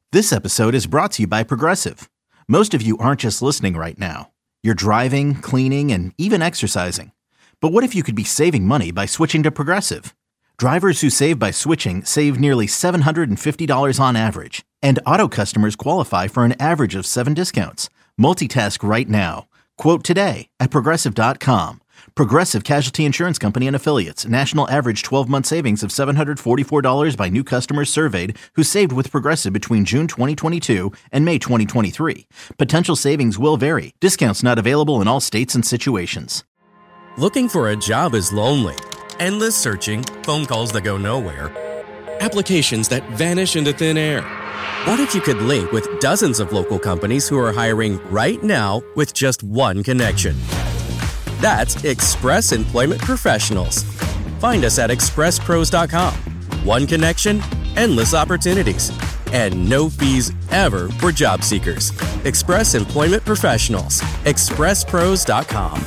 This episode is brought to you by Progressive. Most of you aren't just listening right now. You're driving, cleaning, and even exercising. But what if you could be saving money by switching to Progressive? Drivers who save by switching save nearly $750 on average. And auto customers qualify for an average of 7 discounts. Multitask right now. Quote today at Progressive.com. Progressive Casualty Insurance Company and Affiliates. National average 12-month savings of $744 by new customers surveyed who saved with Progressive between June 2022 and May 2023. Potential savings will vary. Discounts not available in all states and situations. Looking for a job is lonely. Endless searching, phone calls that go nowhere, applications that vanish into thin air. What if you could link with dozens of local companies who are hiring right now with just one connection? That's Express Employment Professionals. Find us at expresspros.com. One connection, endless opportunities, and no fees ever for job seekers. Express Employment Professionals. expresspros.com.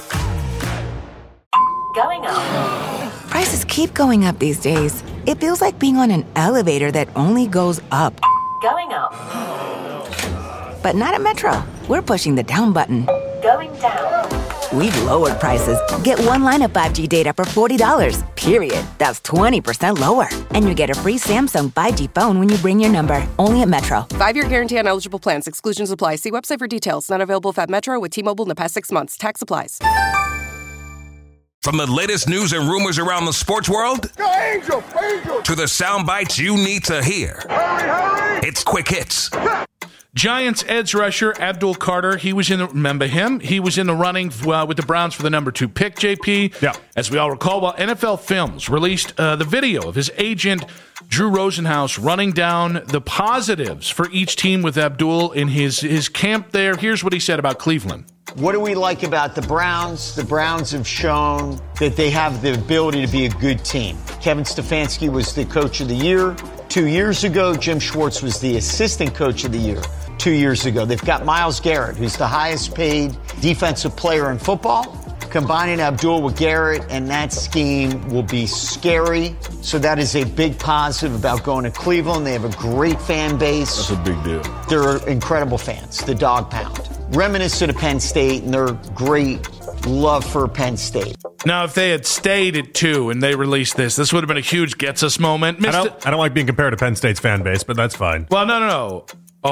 Going up. Prices keep going up these days. It feels like being on an elevator that only goes up. Going up. But not at Metro. We're pushing the down button. Going down. We've lowered prices. Get one line of 5G data for $40, period. That's 20% lower. And you get a free Samsung 5G phone when you bring your number. Only at Metro. 5-year guarantee on eligible plans. Exclusions apply. See website for details. Not available at Metro with T-Mobile in the past 6 months. Tax applies. From the latest news and rumors around the sports world Angel. to the sound bites you need to hear. Hurry. It's Quick Hits. Giants edge rusher Abdul Carter, remember him? He was in the running with the Browns for the number 2 pick, JP. Yeah. As we all recall, while NFL Films released the video of his agent, Drew Rosenhaus, running down the positives for each team with Abdul in his camp there. Here's what he said about Cleveland. What do we like about the Browns? The Browns have shown that they have the ability to be a good team. Kevin Stefanski was the coach of the year 2 years ago. Jim Schwartz was the assistant coach of the year 2 years ago. They've got Myles Garrett, who's the highest paid defensive player in football. Combining Abdul with Garrett and that scheme will be scary. So that is a big positive about going to Cleveland. They have a great fan base. That's a big deal. They're incredible fans, the Dog Pound. Reminiscent of Penn State and their great love for Penn State. Now, if they had stayed at 2 and they released this would have been a huge gets us moment. I don't like being compared to Penn State's fan base, but that's fine. Well, no.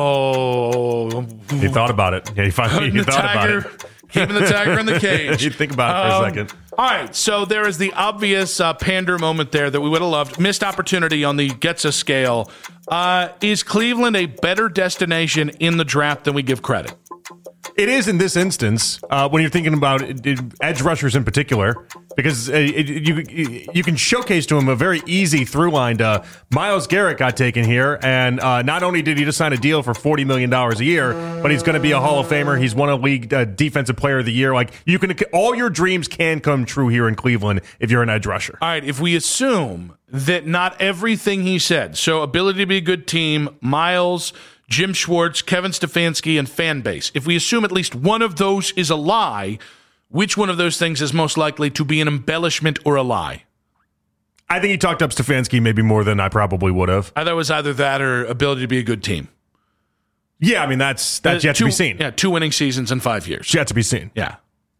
Oh. He thought about it. Yeah, he thought about it. Keeping the tiger in the cage. You think about it for a second. All right, so there is the obvious pander moment there that we would have loved. Missed opportunity on the gets us scale. Is Cleveland a better destination in the draft than we give credit? It is in this instance, when you're thinking about edge rushers in particular, because you can showcase to him a very easy through line to Myles Garrett got taken here, and not only did he just sign a deal for $40 million a year, but he's going to be a Hall of Famer. He's won a league defensive player of the year. Like all your dreams can come true here in Cleveland if you're an edge rusher. All right, if we assume that not everything he said, so ability to be a good team, Myles, Jim Schwartz, Kevin Stefanski, and fan base. If we assume at least one of those is a lie, which one of those things is most likely to be an embellishment or a lie? I think he talked up Stefanski maybe more than I probably would have. I thought it was either that or ability to be a good team. Yeah, I mean, that's yet to be seen. Yeah, 2 winning seasons in 5 years. Yet to be seen. Yeah.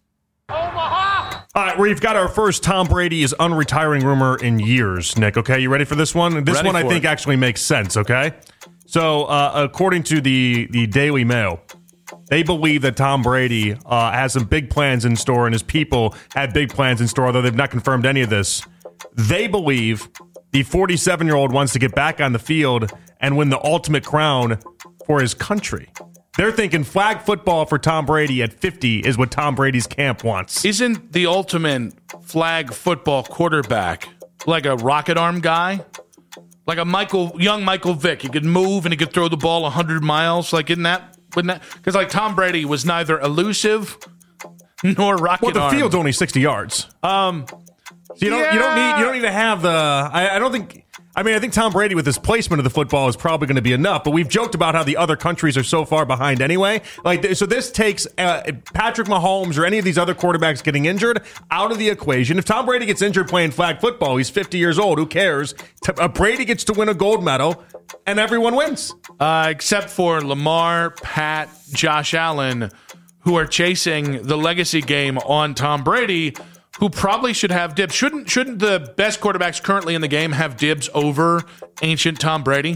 Omaha! All right, we've got our first Tom Brady is unretiring rumor in years, Nick. Okay, you ready for this one? This one I think actually makes sense, okay? So, according to the Daily Mail, they believe that Tom Brady has some big plans in store, and his people have big plans in store, although they've not confirmed any of this. They believe the 47-year-old wants to get back on the field and win the ultimate crown for his country. They're thinking flag football for Tom Brady at 50 is what Tom Brady's camp wants. Isn't the ultimate flag football quarterback like a rocket arm guy? Like a young Michael Vick. He could move and he could throw the ball 100 miles. Like, wouldn't that? Because like Tom Brady was neither elusive nor rocket arm. Well, the field's only 60 yards. So you don't need to have the. I don't think. I mean, I think Tom Brady with his placement of the football is probably going to be enough, but we've joked about how the other countries are so far behind anyway. So this takes Patrick Mahomes or any of these other quarterbacks getting injured out of the equation. If Tom Brady gets injured playing flag football, he's 50 years old. Who cares? Brady gets to win a gold medal, and everyone wins. Except for Lamar, Pat, Josh Allen, who are chasing the legacy game on Tom Brady, who probably should have dibs. Shouldn't the best quarterbacks currently in the game have dibs over ancient Tom Brady?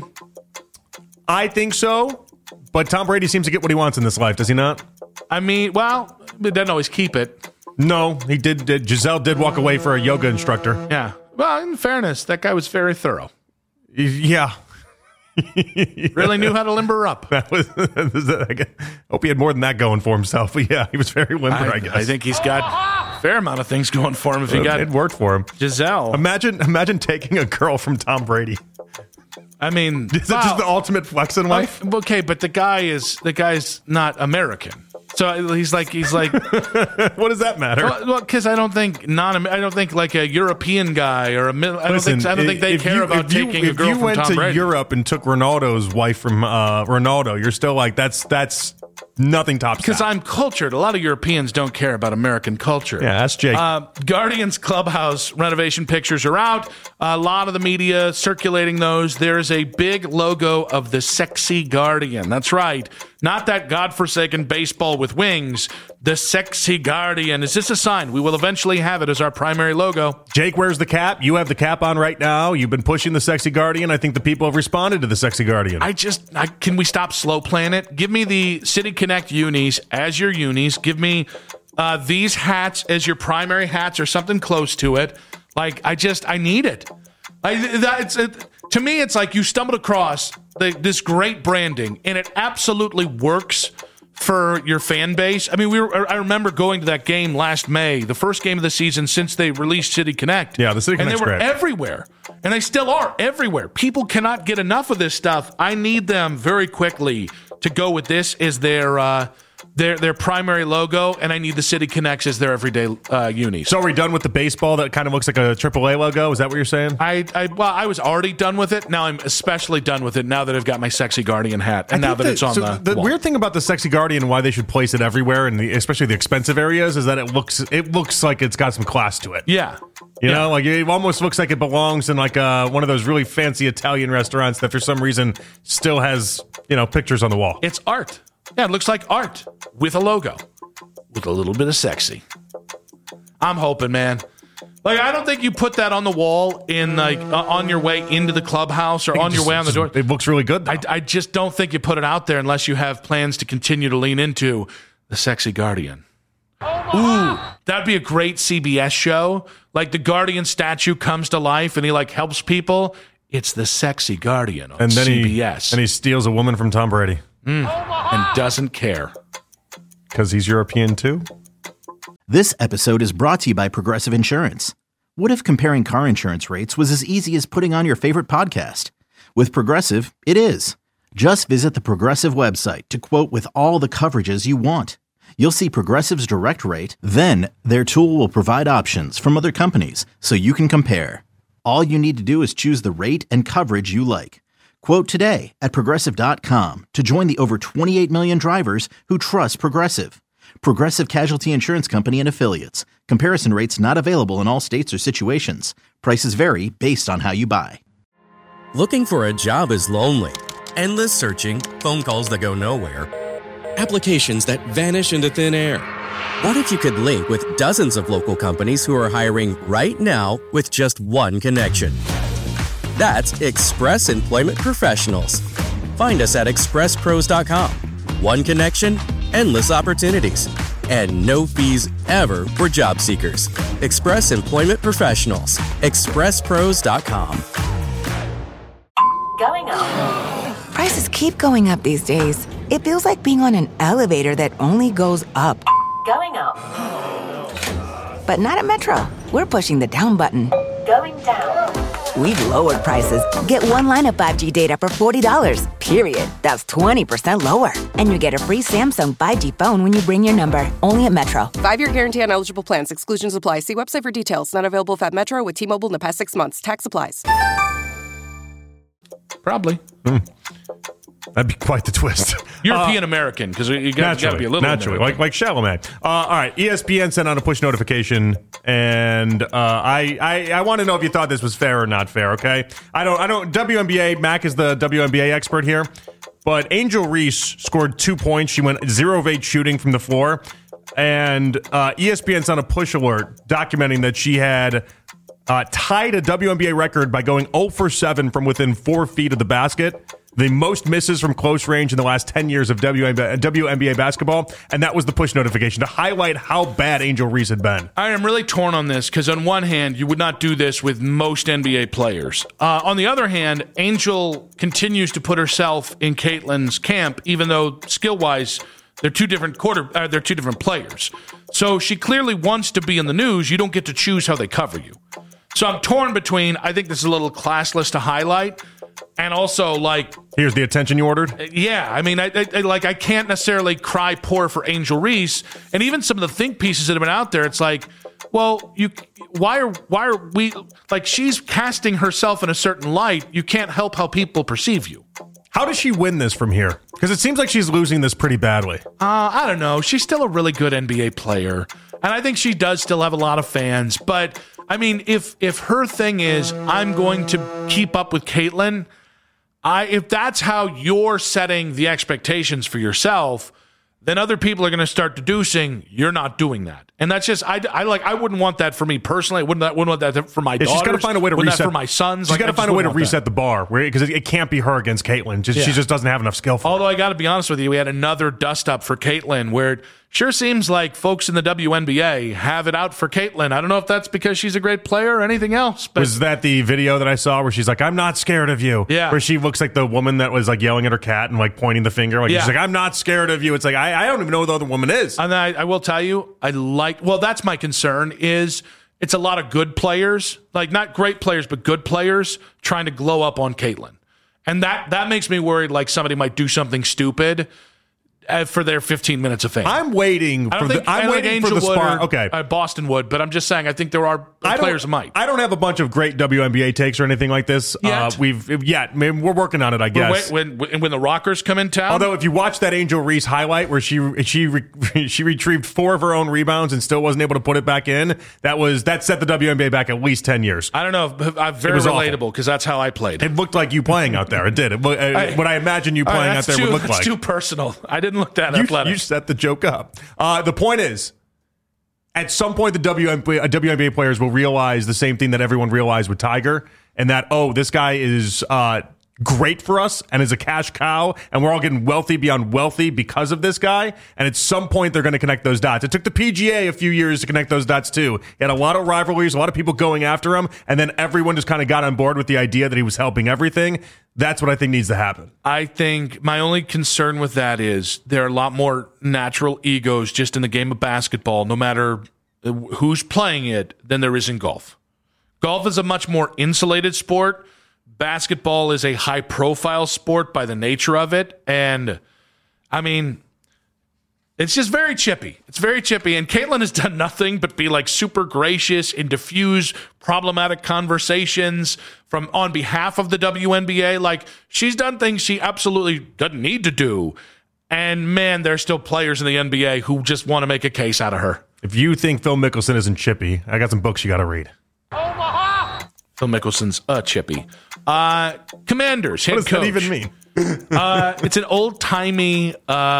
I think so, but Tom Brady seems to get what he wants in this life, does he not? I mean, well, he doesn't always keep it. No, he did. Giselle did walk away for a yoga instructor. Yeah. Well, in fairness, that guy was very thorough. Yeah. Really knew how to limber up. I hope he had more than that going for himself. But yeah, he was very limber, I guess. I think he's got a fair amount of things going for him if he got it worked for him. Giselle. Imagine taking a girl from Tom Brady. I mean, is it just the ultimate flex in life? Okay, but the guy's not American. So he's like what does that matter? Well, because I don't think like a European guy or I don't think they care about taking a girl from Tom Brady. If you went to Europe and took Ronaldo's wife from Ronaldo, you're still like that's nothing tops that. Because I'm cultured. A lot of Europeans don't care about American culture. Yeah, that's Jake. Guardians clubhouse renovation pictures are out. A lot of the media circulating those. There's a big logo of the sexy Guardian. That's right. Not that godforsaken baseball with wings. The sexy Guardian. Is this a sign? We will eventually have it as our primary logo. Jake wears the cap. You have the cap on right now. You've been pushing the sexy Guardian. I think the people have responded to the sexy Guardian. Can we stop slow playing it? Give me the City Connect unis as your unis. Give me these hats as your primary hats or something close to it. I need it. To me, it's like you stumbled across this great branding, and it absolutely works for your fan base. I mean, I remember going to that game last May, the first game of the season since they released City Connect. Yeah, the City Connect's great. And they were great. everywhere, and they still are everywhere. People cannot get enough of this stuff. I need them very quickly to go with this as their primary logo, and I need the City Connects as their everyday unis. So are we done with the baseball that kind of looks like a AAA logo? Is that what you're saying? I was already done with it. Now I'm especially done with it now that I've got my sexy Guardian hat, and now that it's on the wall. Weird thing about the sexy Guardian and why they should place it everywhere, and especially the expensive areas, is that it looks like it's got some class to it. Yeah. You know, like it almost looks like it belongs in like one of those really fancy Italian restaurants that for some reason still has, pictures on the wall. It's art. Yeah, it looks like art with a logo, with a little bit of sexy. I'm hoping, man. I don't think you put that on the wall in on your way into the clubhouse or on your way on the door. It looks really good, though. I just don't think you put it out there unless you have plans to continue to lean into the sexy Guardian. Ooh, that'd be a great CBS show. Like the Guardian statue comes to life and he helps people. It's the sexy Guardian on CBS. And he steals a woman from Tom Brady. And doesn't care. Because he's European too? This episode is brought to you by Progressive Insurance. What if comparing car insurance rates was as easy as putting on your favorite podcast? With Progressive, it is. Just visit the Progressive website to quote with all the coverages you want. You'll see Progressive's direct rate, then their tool will provide options from other companies so you can compare. All you need to do is choose the rate and coverage you like. Quote today at Progressive.com to join the over 28 million drivers who trust Progressive. Progressive Casualty Insurance Company and Affiliates. Comparison rates not available in all states or situations. Prices vary based on how you buy. Looking for a job is lonely. Endless searching, phone calls that go nowhere, applications that vanish into thin air. What if you could link with dozens of local companies who are hiring right now with just one connection? That's Express Employment Professionals. Find us at expresspros.com. One connection, endless opportunities, and no fees ever for job seekers. Express Employment Professionals. expresspros.com. Going up. Prices keep going up these days. It feels like being on an elevator that only goes up. Going up. But not at Metro. We're pushing the down button. Going down. We've lowered prices. Get one line of 5G data for $40, period. That's 20% lower. And you get a free Samsung 5G phone when you bring your number. Only at Metro. 5-year guarantee on eligible plans. Exclusions apply. See website for details. Not available at Metro with T-Mobile in the past 6 months. Tax applies. Probably. That'd be quite the twist. European American, because you got to be a little naturally, like Chalamet. All right, ESPN sent out a push notification, and I want to know if you thought this was fair or not fair. Okay, I don't. WNBA. Mac is the WNBA expert here, but Angel Reese scored 2 points. She went 0 of 8 shooting from the floor, and ESPN sent a push alert documenting that she had tied a WNBA record by going 0 for 7 from within 4 feet of the basket. The most misses from close range in the last 10 years of WNBA basketball, and that was the push notification to highlight how bad Angel Reese had been. I am really torn on this because on one hand, you would not do this with most NBA players. On the other hand, Angel continues to put herself in Caitlin's camp, even though skill-wise, they're two different players. So she clearly wants to be in the news. You don't get to choose how they cover you. So I'm torn between, I think this is a little classless to highlight, and also, like... Here's the attention you ordered? Yeah, I mean, I can't necessarily cry poor for Angel Reese, and even some of the think pieces that have been out there, it's like, well, why are we... Like, she's casting herself in a certain light. You can't help how people perceive you. How does she win this from here? Because it seems like she's losing this pretty badly. I don't know. She's still a really good NBA player, and I think she does still have a lot of fans, but... I mean, if her thing is, I'm going to keep up with Caitlin, if that's how you're setting the expectations for yourself, then other people are going to start deducing you're not doing that. And that's just, I wouldn't want that for me personally. I wouldn't want that for my daughters. She's got to find a way to reset. That for my sons. She's got to find a way to reset the bar, because it can't be her against Caitlin. She just doesn't have enough skill for it. Although I got to be honest with you, we had another dust up for Caitlin where it sure seems like folks in the WNBA have it out for Caitlin. I don't know if that's because she's a great player or anything else. But was that the video that I saw where she's like, I'm not scared of you? Yeah. Where she looks like the woman that was like yelling at her cat and like pointing the finger. Like, she's like, I'm not scared of you. It's like, I don't even know who the other woman is. And I will tell you, that's my concern is it's a lot of good players, like not great players, but good players trying to glow up on Caitlin. And that makes me worried like somebody might do something stupid for their 15 minutes of fame. I'm waiting for the spark. Okay. Boston would, but I'm just saying I think there are players who might. I don't have a bunch of great WNBA takes or anything like this. Yet. We're working on it, I guess. When the Rockers come in town. Although if you watch that Angel Reese highlight where she retrieved 4 of her own rebounds and still wasn't able to put it back in, that set the WNBA back at least 10 years. I don't know. Very relatable because that's how I played. It looked like you playing out there. It did. What I imagine you playing out there would look like. That's too personal. I didn't look that athletic. You set the joke up. The point is, at some point, the WNBA players will realize the same thing that everyone realized with Tiger, and that, this guy is great for us and is a cash cow, and we're all getting wealthy beyond wealthy because of this guy. And at some point, they're going to connect those dots. It took the PGA a few years to connect those dots, too. He had a lot of rivalries, a lot of people going after him, and then everyone just kind of got on board with the idea that he was helping everything. That's what I think needs to happen. I think my only concern with that is there are a lot more natural egos just in the game of basketball, no matter who's playing it, than there is in golf. Golf is a much more insulated sport. Basketball is a high-profile sport by the nature of it. And, I mean, it's just very chippy. It's very chippy. And Caitlin has done nothing but be, like, super gracious and diffuse problematic conversations on behalf of the WNBA. Like, she's done things she absolutely doesn't need to do. And, man, there's still players in the NBA who just want to make a case out of her. If you think Phil Mickelson isn't chippy, I got some books you got to read. Omaha! Phil Mickelson's chippy. Commanders, head coach. What does that even mean? It's an old-timey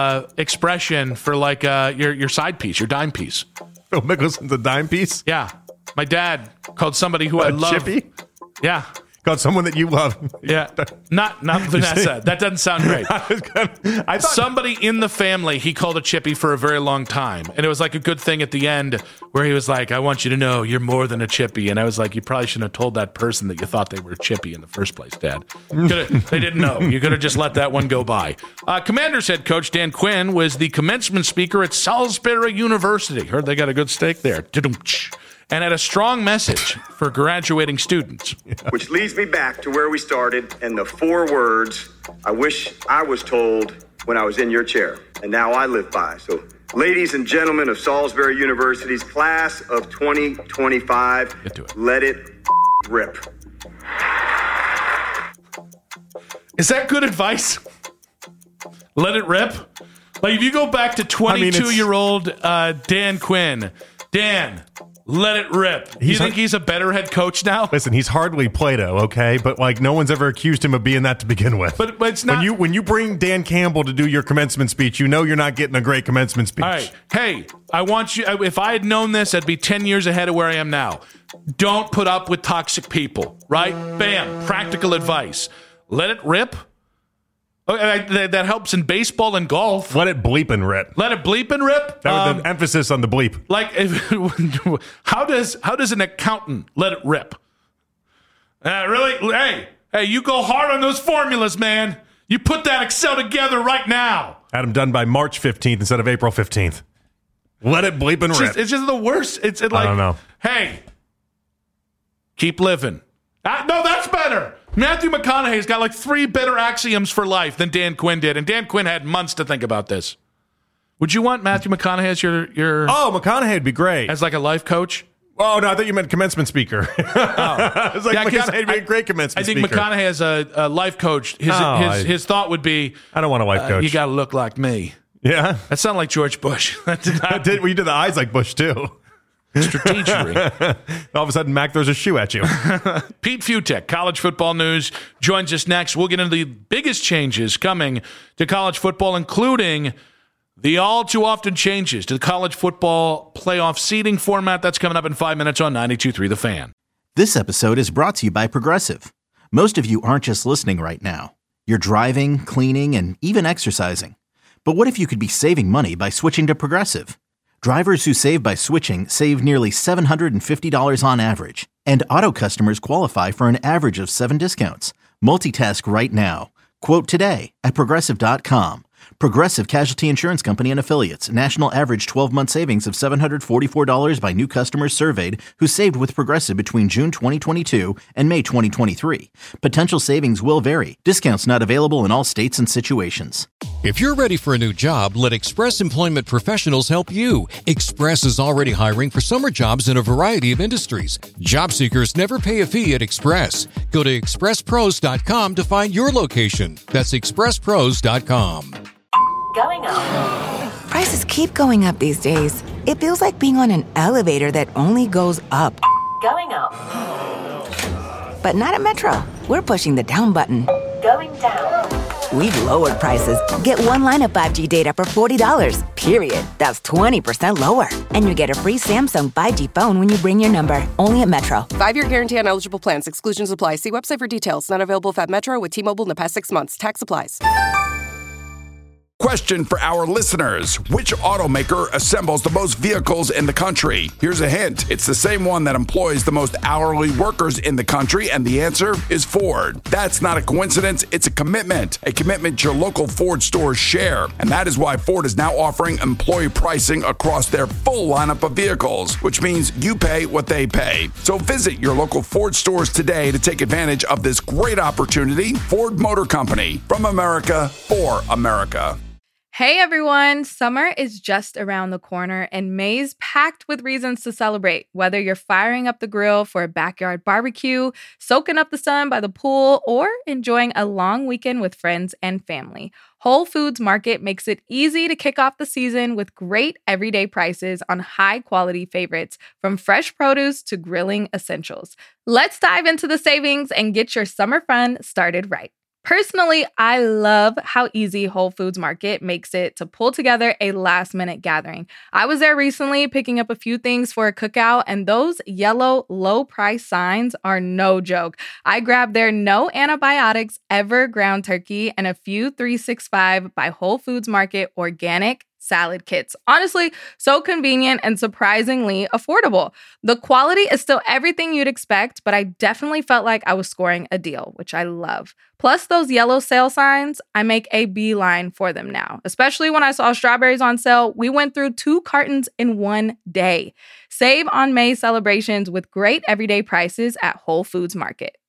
expression for like your side piece, your dime piece. Phil Mickelson's a dime piece? Yeah. My dad called somebody who I love. Chippy? Yeah. Called someone that you love. Yeah. Not Vanessa. That doesn't sound great. I thought somebody in the family he called a chippy for a very long time. And it was like a good thing at the end where he was like, I want you to know you're more than a chippy. And I was like, you probably shouldn't have told that person that you thought they were a chippy in the first place, Dad. They didn't know. You could have just let that one go by. Commanders head coach Dan Quinn was the commencement speaker at Salisbury University. Heard they got a good steak there. And had a strong message for graduating students. Which leads me back to where we started and the 4 words I wish I was told when I was in your chair, and now I live by. So, ladies and gentlemen of Salisbury University's class of 2025, let it rip. Is that good advice? Let it rip? Like, if you go back to 22-year-old Dan Quinn, Dan, let it rip. You think he's a better head coach now? Listen, he's hardly Plato, okay? But, like, no one's ever accused him of being that to begin with. But it's not. When you bring Dan Campbell to do your commencement speech, you know you're not getting a great commencement speech. All right. Hey, I want you, if I had known this, I'd be 10 years ahead of where I am now. Don't put up with toxic people, right? Bam. Practical advice. Let it rip. That helps in baseball and golf. Let it bleep and rip. Let it bleep and rip. That was the emphasis on the bleep. Like, how does an accountant let it rip? Really? Hey, you go hard on those formulas, man. You put that Excel together right now. Had them done by March 15th instead of April 15th. Let it bleep and rip. It's just the worst. It's like, I don't know. Hey, keep living. No, that's better. Matthew McConaughey's got like 3 better axioms for life than Dan Quinn did, and Dan Quinn had months to think about this. Would you want Matthew McConaughey as your Oh, McConaughey would be great. As like a life coach? Oh, no, I thought you meant commencement speaker. I was like, McConaughey'd be a great commencement speaker. I think McConaughey as a life coach, his thought would be, I don't want a life coach. You got to look like me. Yeah? That sounded like George Bush. We did the eyes like Bush, too. Strategery. All of a sudden, Mac throws a shoe at you. Pete Fiutak, college football news, joins us next. We'll get into the biggest changes coming to college football, including the all too often changes to the college football playoff seeding format. That's coming up in 5 minutes on 92.3 The Fan. This episode is brought to you by Progressive. Most of you aren't just listening right now. You're driving, cleaning, and even exercising. But what if you could be saving money by switching to Progressive? Drivers who save by switching save nearly $750 on average, and auto customers qualify for an average of 7 discounts. Multitask right now. Quote today at Progressive.com. Progressive Casualty Insurance Company and Affiliates. National average 12-month savings of $744 by new customers surveyed who saved with Progressive between June 2022 and May 2023. Potential savings will vary. Discounts not available in all states and situations. If you're ready for a new job, let Express Employment Professionals help you. Express is already hiring for summer jobs in a variety of industries. Job seekers never pay a fee at Express. Go to expresspros.com to find your location. That's expresspros.com. Going up. Prices keep going up these days. It feels like being on an elevator that only goes up. Going up. But not at Metro. We're pushing the down button. Going down. We've lowered prices. Get one line of 5G data for $40, period. That's 20% lower. And you get a free Samsung 5G phone when you bring your number. Only at Metro. 5-year guarantee on eligible plans. Exclusions apply. See website for details. Not available at Metro with T-Mobile in the past 6 months. Tax applies. Question for our listeners. Which automaker assembles the most vehicles in the country? Here's a hint. It's the same one that employs the most hourly workers in the country, and the answer is Ford. That's not a coincidence. It's a commitment your local Ford stores share. And that is why Ford is now offering employee pricing across their full lineup of vehicles, which means you pay what they pay. So visit your local Ford stores today to take advantage of this great opportunity. Ford Motor Company, from America for America. Hey everyone, summer is just around the corner and May's packed with reasons to celebrate. Whether you're firing up the grill for a backyard barbecue, soaking up the sun by the pool, or enjoying a long weekend with friends and family, Whole Foods Market makes it easy to kick off the season with great everyday prices on high-quality favorites, from fresh produce to grilling essentials. Let's dive into the savings and get your summer fun started right. Personally, I love how easy Whole Foods Market makes it to pull together a last-minute gathering. I was there recently picking up a few things for a cookout, and those yellow low-price signs are no joke. I grabbed their no antibiotics ever ground turkey and a few 365 by Whole Foods Market organic salad kits. Honestly, so convenient and surprisingly affordable. The quality is still everything you'd expect, but I definitely felt like I was scoring a deal, which I love. Plus those yellow sale signs, I make a beeline for them now. Especially when I saw strawberries on sale, we went through 2 cartons in one day. Save on May celebrations with great everyday prices at Whole Foods Market.